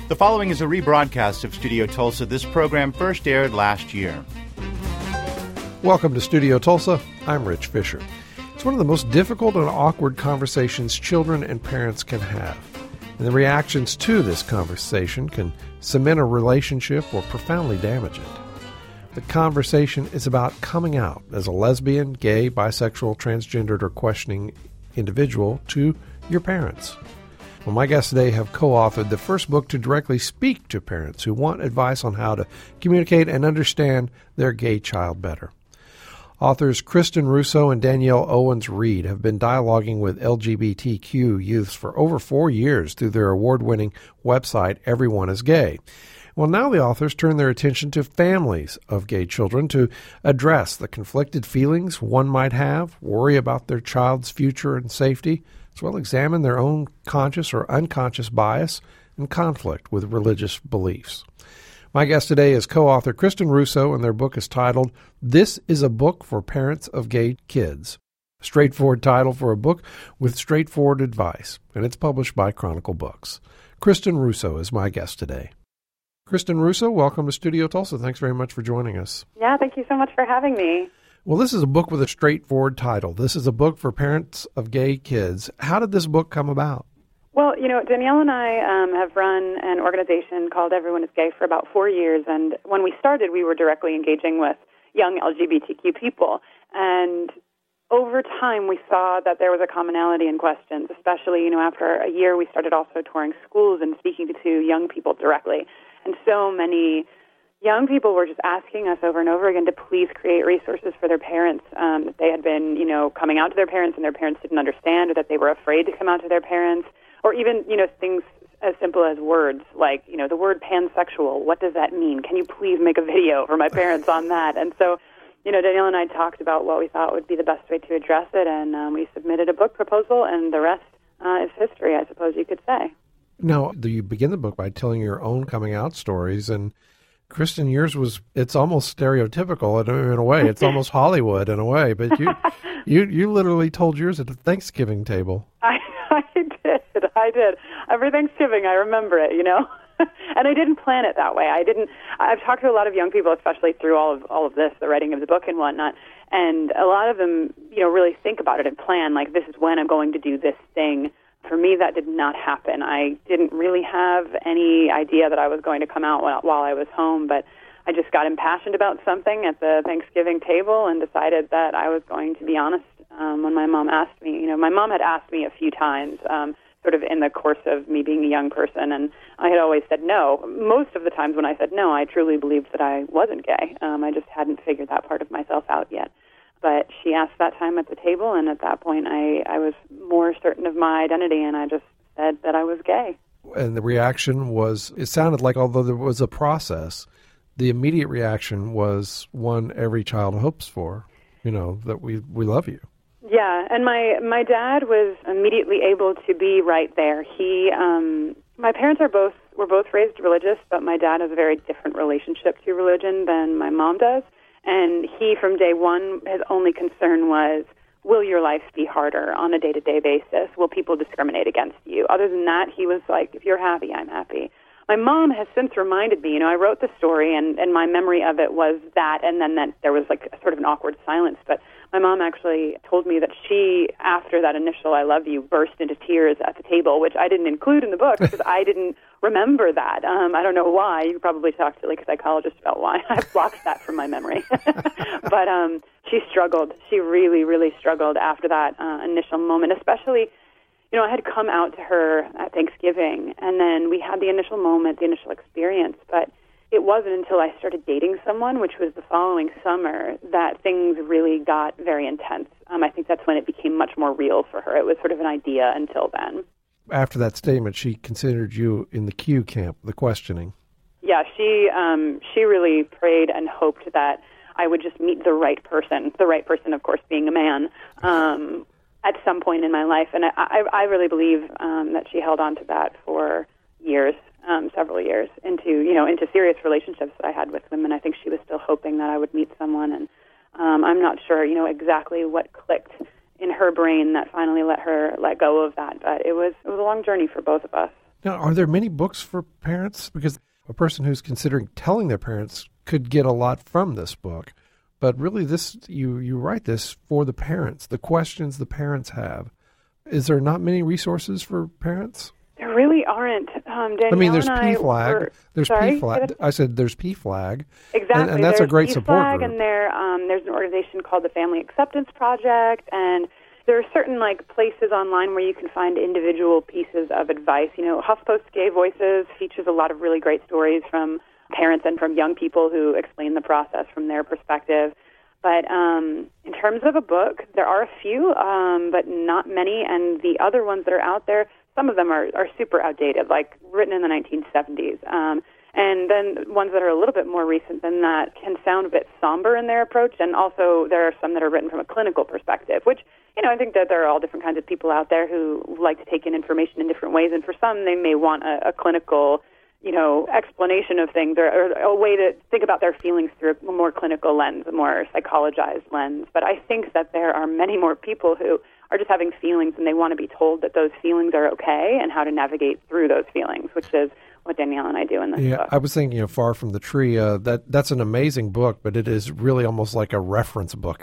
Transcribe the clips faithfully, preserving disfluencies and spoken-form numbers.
The following is a rebroadcast of Studio Tulsa. This program first aired last year. Welcome to Studio Tulsa. I'm Rich Fisher. It's one of the most difficult and awkward conversations children and parents can have. And the reactions to this conversation can cement a relationship or profoundly damage it. The conversation is about coming out as a lesbian, gay, bisexual, transgendered, or questioning individual to your parents. Well, my guests today have co-authored the first book to directly speak to parents who want advice on how to communicate and understand their gay child better. Authors Kristen Russo and Danielle Owens-Reed have been dialoguing with L G B T Q youths for over four years through their award-winning website, Everyone is Gay. Well, now the authors turn their attention to families of gay children to address the conflicted feelings one might have, worry about their child's future and safety, as well as examine their own conscious or unconscious bias and conflict with religious beliefs. My guest today is co-author Kristen Russo, and their book is titled, This is a Book for Parents of Gay Kids. A straightforward title for a book with straightforward advice, and it's published by Chronicle Books. Kristen Russo is my guest today. Kristen Russo, welcome to Studio Tulsa. Thanks very much for joining us. Yeah, thank you so much for having me. Well, this is a book with a straightforward title. This is a book for parents of gay kids. How did this book come about? Well, you know, Danielle and I um, have run an organization called Everyone is Gay for about four years, and when we started, we were directly engaging with young L G B T Q people, and over time, we saw that there was a commonality in questions, especially, you know, after a year, we started also touring schools and speaking to young people directly, and so many young people were just asking us over and over again to please create resources for their parents. Um, that they had been, you know, coming out to their parents and their parents didn't understand, or that they were afraid to come out to their parents, or even, you know, things as simple as words like, you know, the word pansexual. What does that mean? Can you please make a video for my parents on that? And so, you know, Danielle and I talked about what we thought would be the best way to address it, and um, we submitted a book proposal, and the rest uh, is history, I suppose you could say. Now, you begin the book by telling your own coming out stories, and Kristen, yours was, it's almost stereotypical in, in a way. It's almost Hollywood in a way, but you you, you literally told yours at the Thanksgiving table. I, I did. I did. Every Thanksgiving, I remember it, you know. And I didn't plan it that way. I didn't. I've talked to a lot of young people, especially through all of all of this, the writing of the book and whatnot, and a lot of them, you know, really think about it and plan, like, this is when I'm going to do this thing. For me, that did not happen. I didn't really have any idea that I was going to come out while, while I was home, but I just got impassioned about something at the Thanksgiving table and decided that I was going to be honest um, when my mom asked me. You know, my mom had asked me a few times, um, sort of in the course of me being a young person, and I had always said no. Most of the times when I said no, I truly believed that I wasn't gay. Um, I just hadn't figured that part of myself out yet. But she asked that time at the table, and at that point I, I was more certain of my identity, and I just said that I was gay. And the reaction was, it sounded like, although there was a process, the immediate reaction was one every child hopes for, you know, that we, we love you. Yeah, and my, my dad was immediately able to be right there. He, um, my parents are both, were both raised religious, but my dad has a very different relationship to religion than my mom does. And he, from day one, his only concern was, will your life be harder on a day-to-day basis? Will people discriminate against you? Other than that, he was like, if you're happy, I'm happy. My mom has since reminded me, you know, I wrote the story, and, and my memory of it was that, and then that there was like a, sort of an awkward silence. But my mom actually told me that she, after that initial I love you, burst into tears at the table, which I didn't include in the book because I didn't remember that. Um, I don't know why. You could probably talk to like a psychologist about why. I've blocked that from my memory. But um, she struggled. She really, really struggled after that uh, initial moment, especially, you know, I had come out to her at Thanksgiving, and then we had the initial moment, the initial experience, but it wasn't until I started dating someone, which was the following summer, that things really got very intense. Um, I think that's when it became much more real for her. It was sort of an idea until then. After that statement, she considered you in the Q camp, the questioning. Yeah, she um, she really prayed and hoped that I would just meet the right person, the right person, of course, being a man, um, at some point in my life. And I, I, I really believe um, that she held on to that for years. Um, several years into, you know, into serious relationships that I had with women. I think she was still hoping that I would meet someone, and um, I'm not sure, you know, exactly what clicked in her brain that finally let her let go of that. But it was it was a long journey for both of us. Now, are there many books for parents? Because a person who's considering telling their parents could get a lot from this book. But really, this you, you write this for the parents, the questions the parents have. Is there not many resources for parents? There really aren't. Um, Danielle I mean, there's and P I FLAG. were, there's sorry? P FLAG. I said there's P FLAG. Exactly. And, and that's there's a great P support FLAG, group. And there, um, there's an organization called the Family Acceptance Project, and there are certain like places online where you can find individual pieces of advice. You know, HuffPost Gay Voices features a lot of really great stories from parents and from young people who explain the process from their perspective. But um, in terms of a book, there are a few, um, but not many. And the other ones that are out there, some of them are, are super outdated, like written in the nineteen seventies. Um, and then ones that are a little bit more recent than that can sound a bit somber in their approach. And also there are some that are written from a clinical perspective, which, you know, I think that there are all different kinds of people out there who like to take in information in different ways. And for some, they may want a, a clinical you know, explanation of things, or, or a way to think about their feelings through a more clinical lens, a more psychologized lens. But I think that there are many more people who are just having feelings and they want to be told that those feelings are okay and how to navigate through those feelings, which is what Danielle and I do in this yeah, book. I was thinking of Far From the Tree. Uh, that That's an amazing book, but it is really almost like a reference book.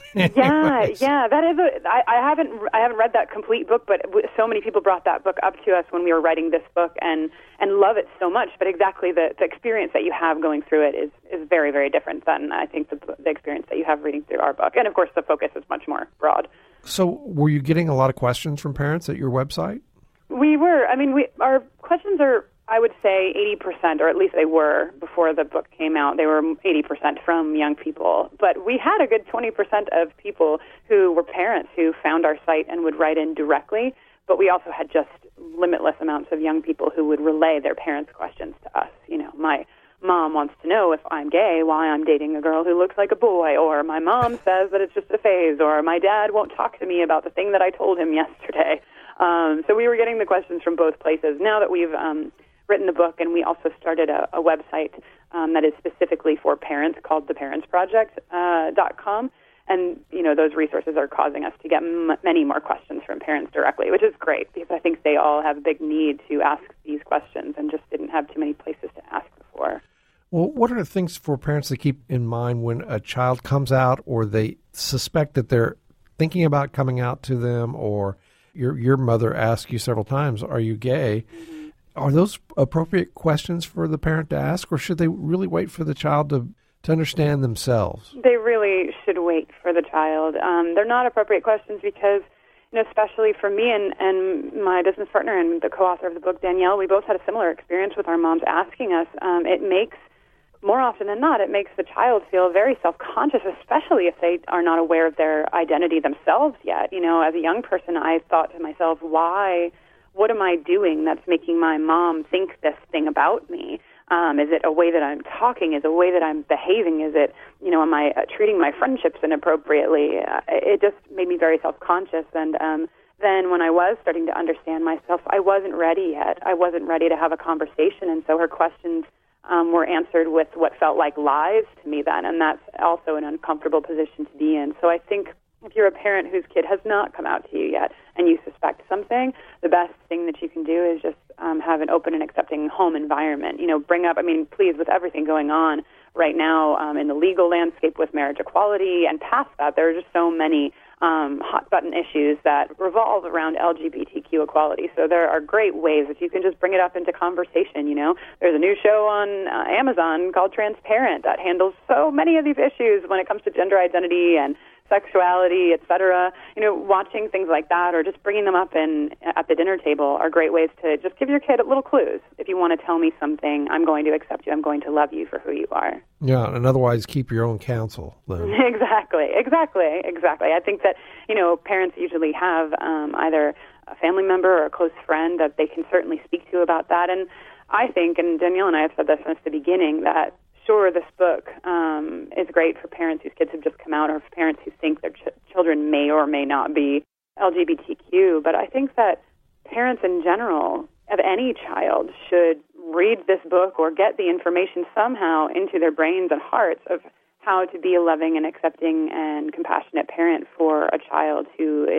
yeah, yeah, that is a. I, I haven't, I haven't read that complete book, but so many people brought that book up to us when we were writing this book, and, and love it so much. But exactly the, the experience that you have going through it is, is very, very different than I think the, the experience that you have reading through our book. And of course, the focus is much more broad. So, were you getting a lot of questions from parents at your website? We were. I mean, we our questions are, I would say, eighty percent, or at least they were before the book came out. They were eighty percent from young people. But we had a good twenty percent of people who were parents who found our site and would write in directly. But we also had just limitless amounts of young people who would relay their parents' questions to us. You know, my mom wants to know if I'm gay, why I'm dating a girl who looks like a boy, or my mom says that it's just a phase, or my dad won't talk to me about the thing that I told him yesterday. Um, so we were getting the questions from both places. Now that we've um, written the book, and we also started a, a website um, that is specifically for parents called the parents project dot com, and you know those resources are causing us to get m- many more questions from parents directly, which is great because I think they all have a big need to ask these questions and just didn't have too many places to ask before. Well, what are the things for parents to keep in mind when a child comes out or they suspect that they're thinking about coming out to them, or your your mother asks you several times, are you gay? Mm-hmm. Are those appropriate questions for the parent to ask, or should they really wait for the child to, to understand themselves? They really should wait for the child. Um, they're not appropriate questions because, you know, especially for me and, and my business partner and the co-author of the book, Danielle, we both had a similar experience with our moms asking us. Um, it makes, more often than not, it makes the child feel very self-conscious, especially if they are not aware of their identity themselves yet. You know, as a young person, I thought to myself, why... what am I doing that's making my mom think this thing about me? Um, is it a way that I'm talking? Is it a way that I'm behaving? Is it, you know, am I uh, treating my friendships inappropriately? Uh, it just made me very self-conscious. And um, then when I was starting to understand myself, I wasn't ready yet. I wasn't ready to have a conversation. And so her questions um, were answered with what felt like lies to me then. And that's also an uncomfortable position to be in. So I think if you're a parent whose kid has not come out to you yet and you suspect something, the best thing that you can do is just um, have an open and accepting home environment. You know, bring up, I mean, please, with everything going on right now um, in the legal landscape with marriage equality and past that, there are just so many um, hot-button issues that revolve around L G B T Q equality. So there are great ways that you can just bring it up into conversation, you know. There's a new show on uh, Amazon called Transparent that handles so many of these issues when it comes to gender identity and sexuality, et cetera. You know, watching things like that or just bringing them up in at the dinner table are great ways to just give your kid little clues. If you want to tell me something, I'm going to accept you. I'm going to love you for who you are. Yeah, and otherwise keep your own counsel. Then. Exactly, exactly, exactly. I think that, you know, parents usually have um, either a family member or a close friend that they can certainly speak to about that. And I think, and Danielle and I have said this since the beginning, that sure, this book um, is great for parents whose kids have just come out or for parents who think their ch- children may or may not be L G B T Q. But I think that parents in general of any child should read this book or get the information somehow into their brains and hearts of how to be a loving and accepting and compassionate parent for a child who is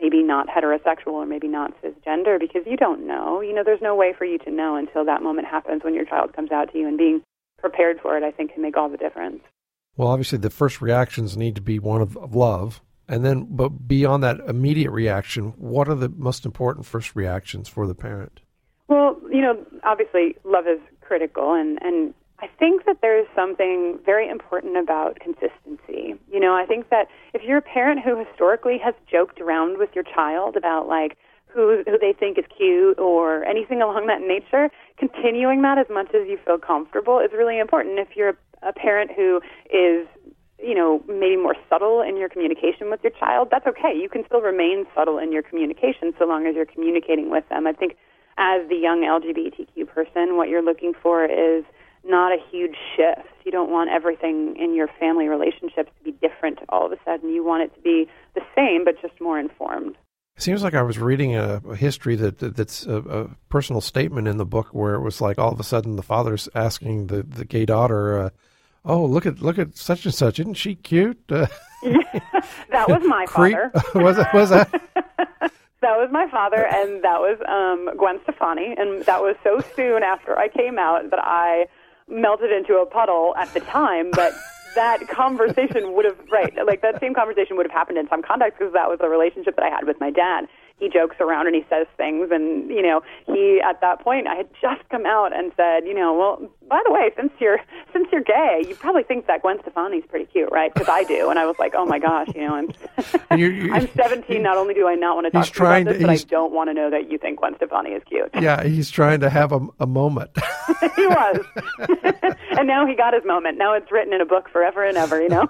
maybe not heterosexual or maybe not cisgender, because you don't know. You know, there's no way for you to know until that moment happens when your child comes out to you, and being prepared for it, I think, can make all the difference. Well, obviously, the first reactions need to be one of, of love. And then, but beyond that immediate reaction, what are the most important first reactions for the parent? Well, you know, obviously, love is critical, and, and I think that there is something very important about consistency. You know, I think that if you're a parent who historically has joked around with your child about, like, who who they think is cute or anything along that nature, continuing that as much as you feel comfortable is really important. If you're a parent who is, you know, maybe more subtle in your communication with your child, that's okay. You can still remain subtle in your communication so long as you're communicating with them. I think as the young L G B T Q person, what you're looking for is not a huge shift. You don't want everything in your family relationships to be different all of a sudden. You want it to be the same, but just more informed. It seems like I was reading a, a history that, that that's a, a personal statement in the book where it was like all of a sudden the father's asking the, the gay daughter, uh, oh, look at look at such and such. Isn't she cute? Uh, that was my creep. father. was, it, was that? That was my father, and that was um, Gwen Stefani, and that was so soon after I came out that I melted into a puddle at the time, but that conversation would have, right, like that same conversation would have happened in some context because that was the relationship that I had with my dad. He jokes around and he says things, and, you know, he, at that point, I had just come out and said, you know, well, by the way, since you're since you're gay, you probably think that Gwen Stefani's pretty cute, right? Because I do. And I was like, oh, my gosh, you know, I'm, you're, you're, I'm seventeen. Not only do I not want to talk to you about this, to, but I don't want to know that you think Gwen Stefani is cute. Yeah, he's trying to have a, a moment. He was. And now he got his moment. Now it's written in a book forever and ever, you know?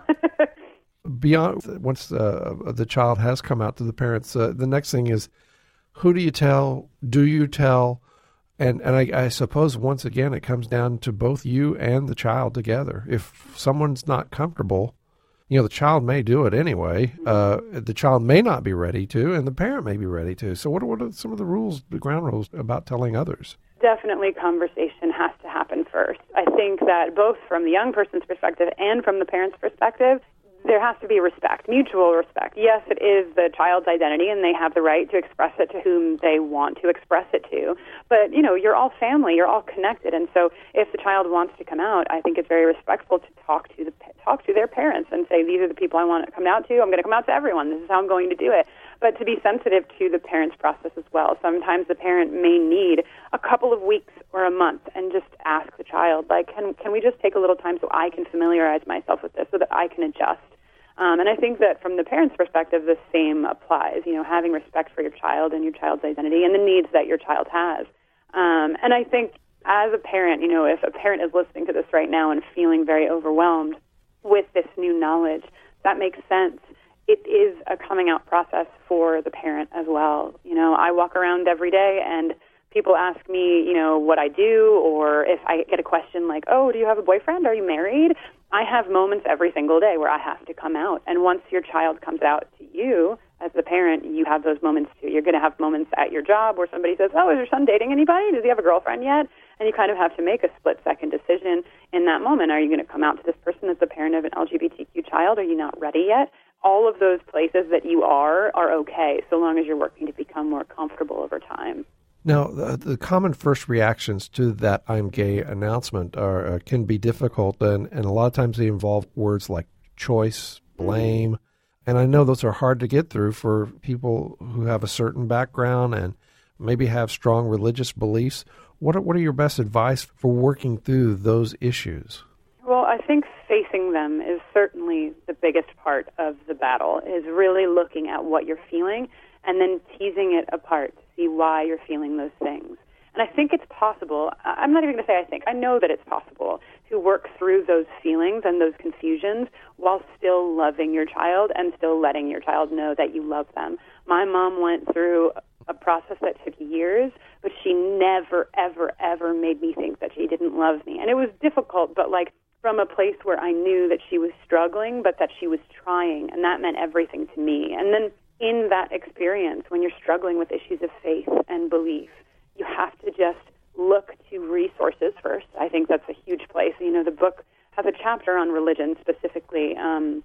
Beyond, once uh, the child has come out to the parents, uh, the next thing is, who do you tell? Do you tell? And and I, I suppose, once again, it comes down to both you and the child together. If someone's not comfortable, you know, the child may do it anyway. Uh, the child may not be ready to, and the parent may be ready to. So what are, what are some of the rules, the ground rules about telling others? Definitely conversation has to happen first. I think that both from the young person's perspective and from the parent's perspective, there has to be respect, mutual respect. Yes, it is the child's identity, and they have the right to express it to whom they want to express it to. But, you know, you're all family, you're all connected, and so if the child wants to come out, I think it's very respectful to talk to the talk to their parents and say, these are the people I want to come out to. I'm going to come out to everyone. This is how I'm going to do it. But to be sensitive to the parent's process as well. Sometimes the parent may need a couple of weeks or a month and just ask the child, like, can can we just take a little time so I can familiarize myself with this so that I can adjust? Um, and I think that from the parent's perspective, the same applies, you know, having respect for your child and your child's identity and the needs that your child has. Um, and I think as a parent, you know, if a parent is listening to this right now and feeling very overwhelmed with this new knowledge, that makes sense. It is a coming out process for the parent as well. You know, I walk around every day and people ask me, you know, what I do, or if I get a question like, oh, do you have a boyfriend? Are you married? I have moments every single day where I have to come out. And once your child comes out to you, as the parent, you have those moments too. You're going to have moments at your job where somebody says, oh, is your son dating anybody? Does he have a girlfriend yet? And you kind of have to make a split-second decision in that moment. Are you going to come out to this person as the parent of an L G B T Q child? Are you not ready yet? All of those places that you are are okay, so long as you're working to become more comfortable over time. Now, the, the common first reactions to that I'm gay announcement are uh, can be difficult, and, and a lot of times they involve words like choice, blame, mm-hmm. and I know those are hard to get through for people who have a certain background and maybe have strong religious beliefs. What are, what are your best advice for working through those issues? Well, I think facing them is certainly the biggest part of the battle, is really looking at what you're feeling and then teasing it apart to see why you're feeling those things. And I think it's possible, I'm not even going to say I think, I know that it's possible to work through those feelings and those confusions while still loving your child and still letting your child know that you love them. My mom went through a process that took years, but she never, ever, ever made me think that she didn't love me. And it was difficult, but like from a place where I knew that she was struggling, but that she was trying, and that meant everything to me. And then in that experience, when you're struggling with issues of faith and belief, you have to just look to resources first. I think that's a huge place. You know, the book has a chapter on religion specifically, um,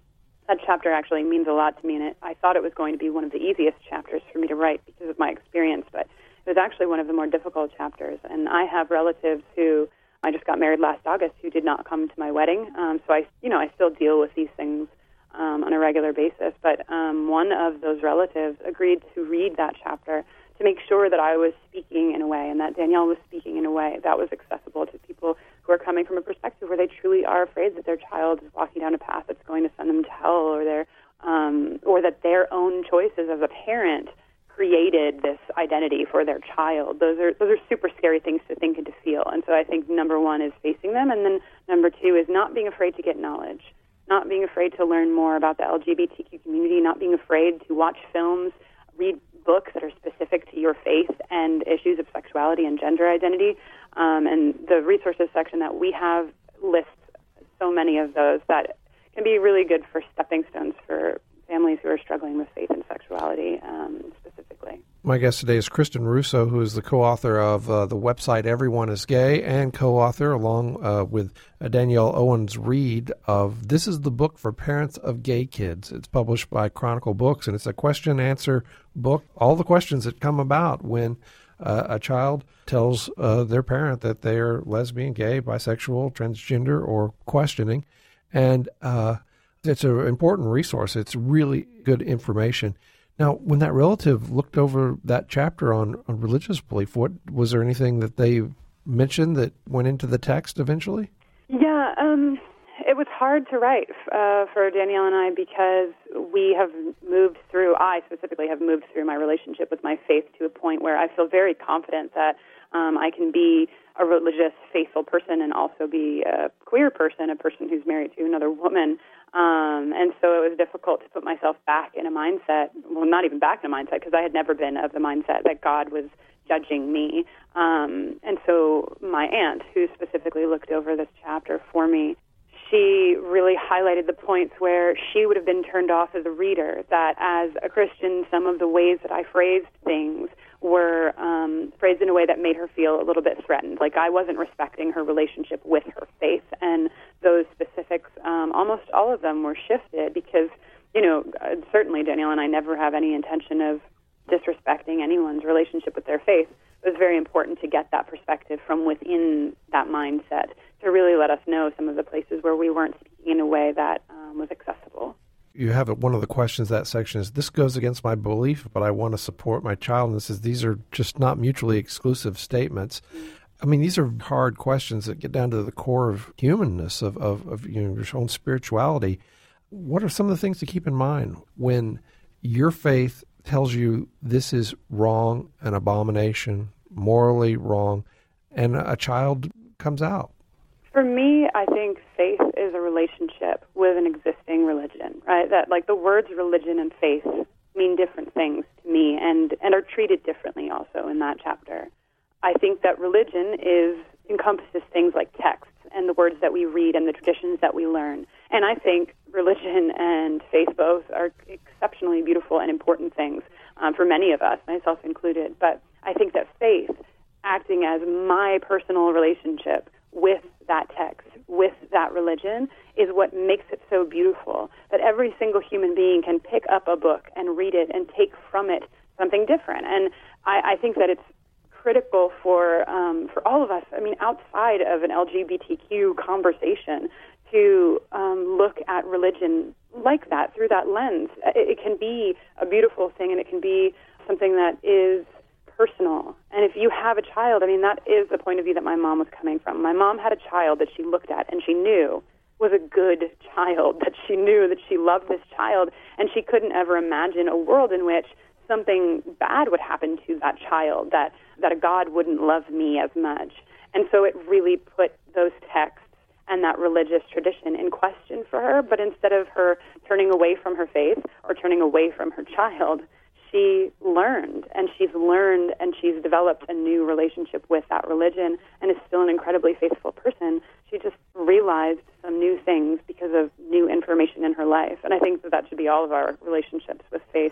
that chapter actually means a lot to me, and it, I thought it was going to be one of the easiest chapters for me to write because of my experience, but it was actually one of the more difficult chapters. And I have relatives who, I just got married last August, who did not come to my wedding, um, so I, you know, I still deal with these things um, on a regular basis. But um, one of those relatives agreed to read that chapter to make sure that I was speaking in a way, and that Danielle was speaking in a way that was accessible to people who are coming from a perspective where they truly are afraid that their child is walking down a path that's going to send them to hell, or their, um, or that their own choices as a parent created this identity for their child. Those are those are super scary things to think and to feel. And so I think number one is facing them, and then number two is not being afraid to get knowledge, not being afraid to learn more about the L G B T Q community, not being afraid to watch films, read books that are specific to your faith and issues of sexuality and gender identity. Um, and the resources section that we have lists so many of those that can be really good for stepping stones for families who are struggling with faith and sexuality um, specifically. My guest today is Kristen Russo, who is the co-author of uh, the website Everyone is Gay, and co-author, along uh, with uh, Danielle Owens-Reed, of This is the Book for Parents of Gay Kids. It's published by Chronicle Books, and it's a question-answer book. All the questions that come about when uh, a child tells uh, their parent that they are lesbian, gay, bisexual, transgender, or questioning. And uh, it's an important resource. It's really good information. Now, when that relative looked over that chapter on, on religious belief, what was there anything that they mentioned that went into the text eventually? Yeah, um, it was hard to write uh, for Danielle and I because we have moved through, I specifically have moved through my relationship with my faith to a point where I feel very confident that um, I can be a religious, faithful person and also be a queer person, a person who's married to another woman. Um, and so it was difficult to put myself back in a mindset, well, not even back in a mindset, because I had never been of the mindset that God was judging me. Um, and so my aunt, who specifically looked over this chapter for me, she really highlighted the points where she would have been turned off as a reader, that as a Christian, some of the ways that I phrased things were um, phrased in a way that made her feel a little bit threatened. Like I wasn't respecting her relationship with her faith, and those specifics, um, almost all of them were shifted because, you know, certainly Danielle and I never have any intention of disrespecting anyone's relationship with their faith. It was very important to get that perspective from within that mindset to really let us know some of the places where we weren't speaking in a way that um, was accessible. You have it, one of the questions that section is, this goes against my belief, but I want to support my child. And this is, these are just not mutually exclusive statements. Mm-hmm. I mean, these are hard questions that get down to the core of humanness, of, of, of you know, your own spirituality. What are some of the things to keep in mind when your faith tells you this is wrong, an abomination, morally wrong, and a child comes out? For me, I think faith is a relationship with an existing religion, right? That, like, the words religion and faith mean different things to me and, and are treated differently also in that chapter. I think that religion is encompasses things like texts and the words that we read and the traditions that we learn. And I think religion and faith both are exceptionally beautiful and important things um, for many of us, myself included. But I think that faith, acting as my personal relationship with that text, with that religion, is what makes it so beautiful, that every single human being can pick up a book and read it and take from it something different. And I, I think that it's critical for um, for all of us, I mean, outside of an L G B T Q conversation, to um, look at religion like that, through that lens. It, it can be a beautiful thing, and it can be something that is personal. And if you have a child, I mean, that is the point of view that my mom was coming from. My mom had a child that she looked at and she knew was a good child, that she knew that she loved this child, and she couldn't ever imagine a world in which something bad would happen to that child, that, that a God wouldn't love me as much. And so it really put those texts and that religious tradition in question for her. But instead of her turning away from her faith or turning away from her child, she learned, and she's learned, and she's developed a new relationship with that religion and is still an incredibly faithful person. She just realized some new things because of new information in her life. And I think that that should be all of our relationships with faith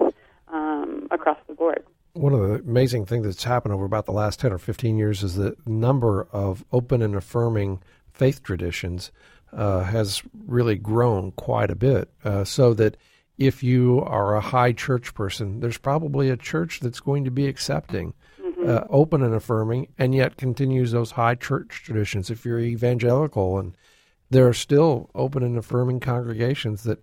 um, across the board. One of the amazing things that's happened over about the last ten or fifteen years is the number of open and affirming faith traditions uh, has really grown quite a bit, uh, so that if you are a high church person, there's probably a church that's going to be accepting, mm-hmm. uh, open and affirming, and yet continues those high church traditions. If you're evangelical, and there are still open and affirming congregations that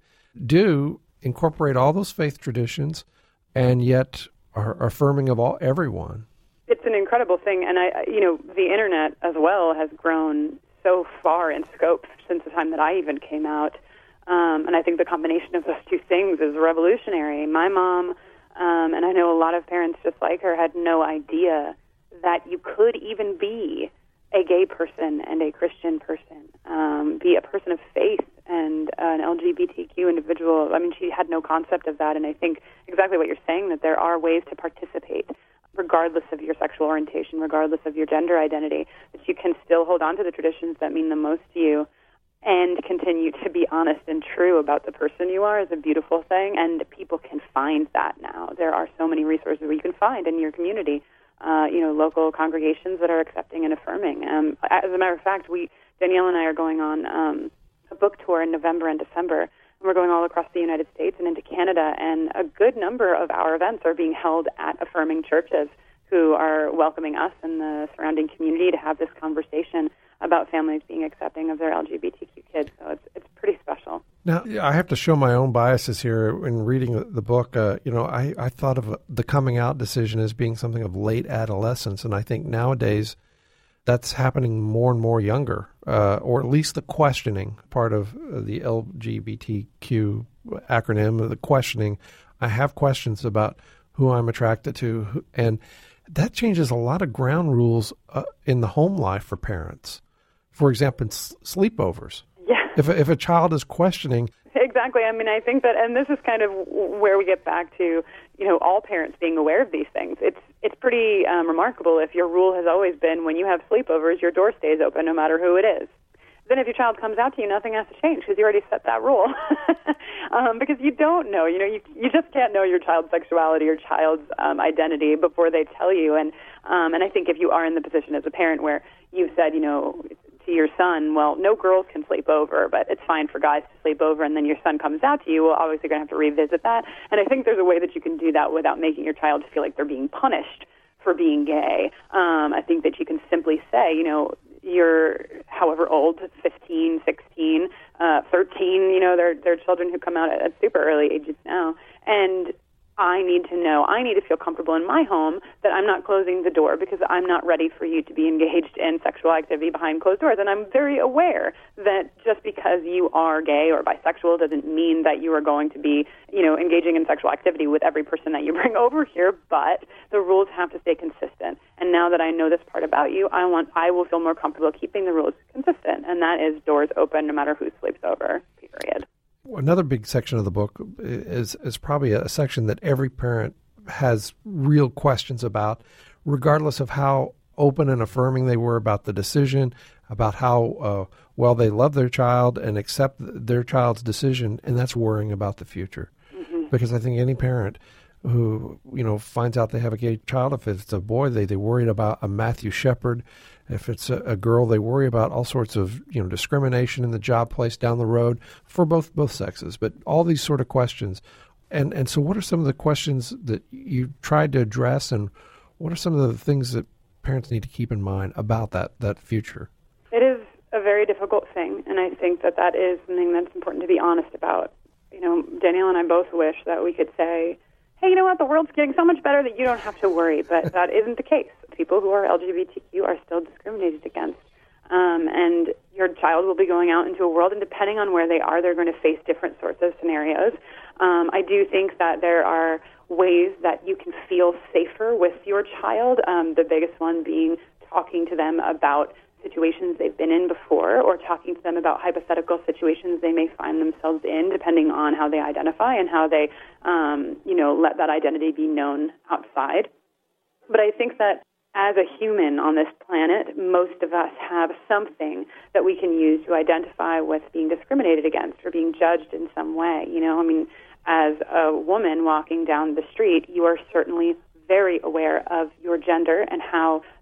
do incorporate all those faith traditions and yet are affirming of all everyone. It's an incredible thing, and I, you know, the internet as well has grown so far in scope since the time that I even came out, um, and I think the combination of those two things is revolutionary. My mom, um, and I know a lot of parents just like her, had no idea that you could even be a gay person and a Christian person, um, be a person of faith and uh, an L G B T Q individual. I mean, she had no concept of that, and I think exactly what you're saying, that there are ways to participate regardless of your sexual orientation, regardless of your gender identity, that you can still hold on to the traditions that mean the most to you and continue to be honest and true about the person you are is a beautiful thing, and people can find that now. There are so many resources where you can find in your community, uh, you know, local congregations that are accepting and affirming. Um, as a matter of fact, we, Danielle and I are going on um, a book tour in November and December. We're going all across the United States and into Canada, and a good number of our events are being held at affirming churches who are welcoming us and the surrounding community to have this conversation about families being accepting of their L G B T Q kids. So it's it's pretty special. Now, I have to show my own biases here in reading the book. Uh, you know, I, I thought of the coming out decision as being something of late adolescence, and I think nowadays that's happening more and more younger, uh, or at least the questioning part of the L G B T Q acronym, the questioning. I have questions about who I'm attracted to, and that changes a lot of ground rules uh, in the home life for parents. For example, s- sleepovers. Yeah. If a, if a child is questioning. Exactly. I mean, I think that, and this is kind of where we get back to, you know, all parents being aware of these things. It's it's pretty um, remarkable if your rule has always been when you have sleepovers, your door stays open no matter who it is. Then if your child comes out to you, nothing has to change because you already set that rule. um, because you don't know, you know, you you just can't know your child's sexuality or child's um, identity before they tell you. And um, and I think if you are in the position as a parent where you've said, you know, to your son, well, no girls can sleep over, but it's fine for guys to sleep over, and then your son comes out to you, well, obviously you're going to have to revisit that. And I think there's a way that you can do that without making your child feel like they're being punished for being gay. Um, I think that you can simply say, you know, you're however old, fifteen, sixteen, uh, thirteen, you know, there, there are children who come out at, at super early ages now, and I need to know, I need to feel comfortable in my home that I'm not closing the door because I'm not ready for you to be engaged in sexual activity behind closed doors. And I'm very aware that just because you are gay or bisexual doesn't mean that you are going to be, you know, engaging in sexual activity with every person that you bring over here, but the rules have to stay consistent. And now that I know this part about you, I want, I will feel more comfortable keeping the rules consistent, and that is doors open no matter who sleeps over, period. Another big section of the book is is probably a section that every parent has real questions about, regardless of how open and affirming they were about the decision, about how uh, well they love their child and accept their child's decision, and that's worrying about the future. Mm-hmm. Because I think any parent who, you know, finds out they have a gay child, if it's a boy, they, they worry about a Matthew Shepard. If it's a, a girl, they worry about all sorts of, you know, discrimination in the job place down the road for both both sexes. But all these sort of questions. And and so what are some of the questions that you tried to address, and what are some of the things that parents need to keep in mind about that, that future? It is a very difficult thing, and I think that that is something that's important to be honest about. You know, Danielle and I both wish that we could say, hey, you know what, the world's getting so much better that you don't have to worry, but that isn't the case. People who are L G B T Q are still discriminated against, um, and your child will be going out into a world, and depending on where they are, they're going to face different sorts of scenarios. Um, I do think that there are ways that you can feel safer with your child, um, the biggest one being talking to them about situations they've been in before, or talking to them about hypothetical situations they may find themselves in, depending on how they identify and how they, um, you know, let that identity be known outside. But I think that as a human on this planet, most of us have something that we can use to identify with being discriminated against or being judged in some way. You know, I mean, as a woman walking down the street, you are certainly very aware of your gender and how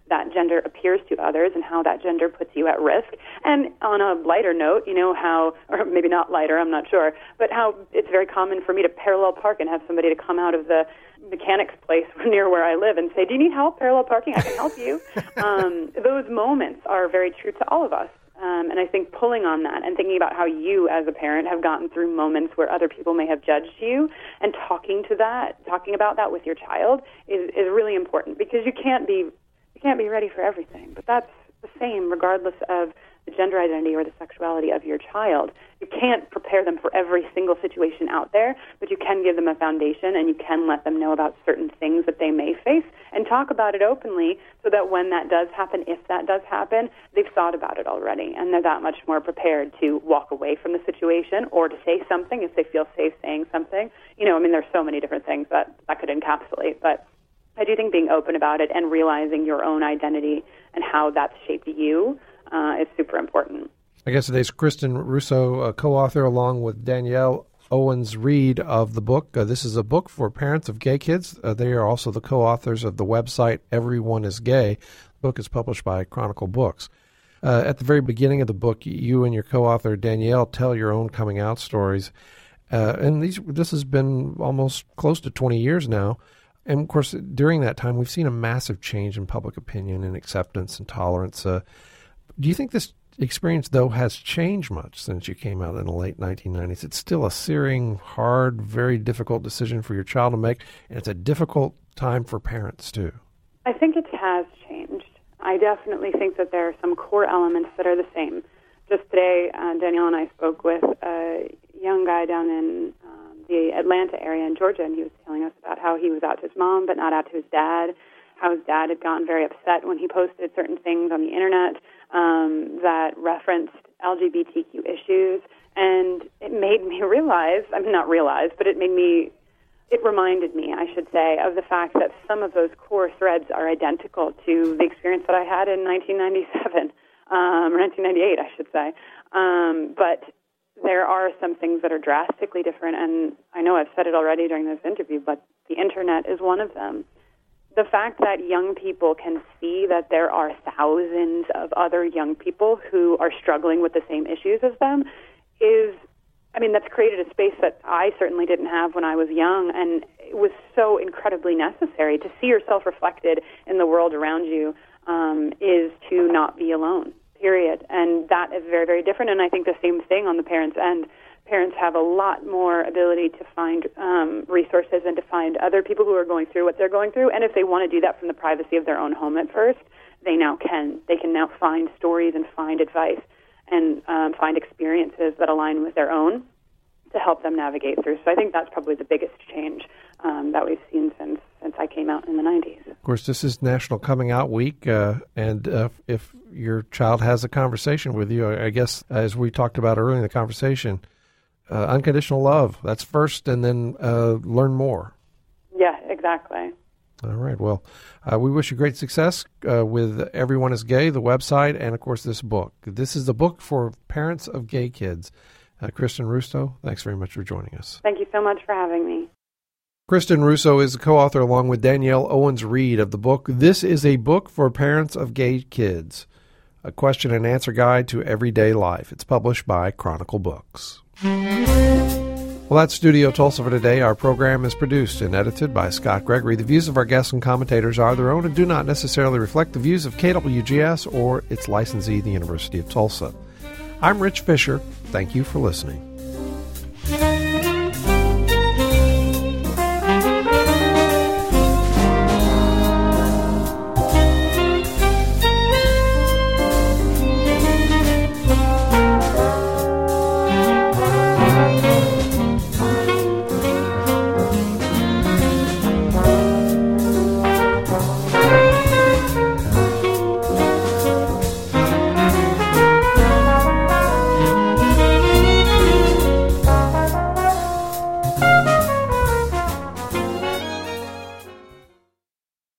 that gender appears to others and how that gender puts you at risk. And on a lighter note, you know, how, or maybe not lighter, I'm not sure, but how it's very common for me to parallel park and have somebody to come out of the mechanics place near where I live and say, do you need help parallel parking? I can help you. um, those moments are very true to all of us. Um, and I think pulling on that and thinking about how you as a parent have gotten through moments where other people may have judged you and talking to that, talking about that with your child is, is really important, because you can't be you can't be ready for everything. But that's the same regardless of the gender identity or the sexuality of your child. You can't prepare them for every single situation out there, but you can give them a foundation and you can let them know about certain things that they may face and talk about it openly so that when that does happen, if that does happen, they've thought about it already and they're that much more prepared to walk away from the situation or to say something if they feel safe saying something. You know, I mean, there's so many different things that that could encapsulate, but I do think being open about it and realizing your own identity and how that's shaped you uh, is super important. I guess today's Kristen Russo, a co-author along with Danielle Owens-Reed of the book. Uh, this is a book for parents of gay kids. Uh, they are also the co-authors of the website Everyone is Gay. The book is published by Chronicle Books. Uh, at the very beginning of the book, you and your co-author Danielle tell your own coming out stories. Uh, and these this has been almost close to twenty years now. And, of course, during that time, we've seen a massive change in public opinion and acceptance and tolerance. Uh, do you think this experience, though, has changed much since you came out in the late nineteen nineties? It's still a searing, hard, very difficult decision for your child to make, and it's a difficult time for parents, too. I think it has changed. I definitely think that there are some core elements that are the same. Just today, uh, Danielle and I spoke with a young guy down in um, the Atlanta area in Georgia, and he was telling us about how he was out to his mom but not out to his dad, how his dad had gotten very upset when he posted certain things on the Internet um, that referenced L G B T Q issues. And it made me realize, I mean, not realize, but it made me, it reminded me, I should say, of the fact that some of those core threads are identical to the experience that I had in nineteen ninety-seven, um, or nineteen ninety-eight, I should say. Um, but there are some things that are drastically different, and I know I've said it already during this interview, but the Internet is one of them. The fact that young people can see that there are thousands of other young people who are struggling with the same issues as them is, I mean, that's created a space that I certainly didn't have when I was young, and it was so incredibly necessary. To see yourself reflected in the world around you um, is to not be alone, period. And that is very, very different, and I think the same thing on the parents' end. Parents have a lot more ability to find um, resources and to find other people who are going through what they're going through, and if they want to do that from the privacy of their own home at first, they now can. They can now find stories and find advice and um, find experiences that align with their own to help them navigate through. So I think that's probably the biggest change um, that we've seen since since I came out in the nineties. Of course, this is National Coming Out Week, uh, and uh, if your child has a conversation with you, I guess, as we talked about earlier in the conversation, uh, unconditional love, that's first, and then uh, learn more. Yeah, exactly. All right. Well, uh, we wish you great success uh, with Everyone is Gay, the website, and, of course, this book. This is the book for parents of gay kids. Uh, Kristen Russo, thanks very much for joining us. Thank you so much for having me. Kristen Russo is the co-author along with Danielle Owens-Reed of the book, This is a Book for Parents of Gay Kids, a question and answer guide to everyday life. It's published by Chronicle Books. Well, that's Studio Tulsa for today. Our program is produced and edited by Scott Gregory. The views of our guests and commentators are their own and do not necessarily reflect the views of K W G S or its licensee, the University of Tulsa. I'm Rich Fisher. Thank you for listening.